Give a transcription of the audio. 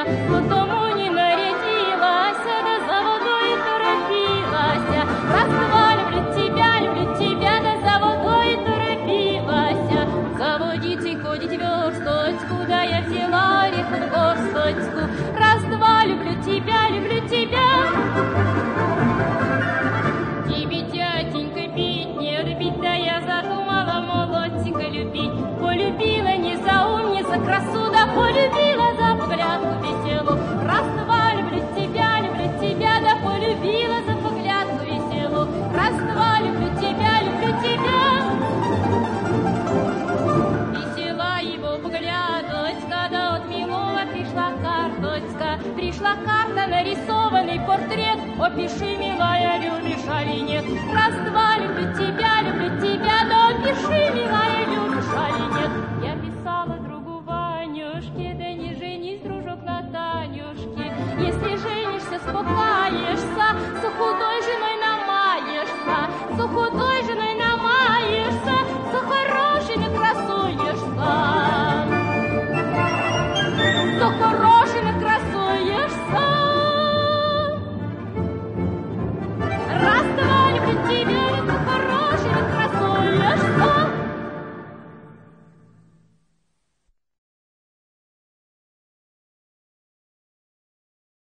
к дому не нарядилась, да за водой торопилась. Раз-два, люблю тебя, да за водой торопилась. За водицей ходить версточку, да я взяла орехов горсточку. Раз-два, люблю тебя, люблю тебя. Тебе, тятенька, пить не любить, да я задумала молоденько любить. Полюбила не за ум, не за красу, да полюбила за поглядку веселу. Раз-два, люблю тебя, да полюбила за поглядку веселу. Раз-два, люблю тебя, люблю тебя. Весела его поглядочка, да от милого пришла карточка. Пришла карта, нарисованный портрет. Опиши, милая, любишь али нет. Раз-два, люблю тебя, да опиши, милая, любишь али нет. Я писала другу Ванюшке, да не женись, дружок, на Танюшке. Если женишься, спугаешься,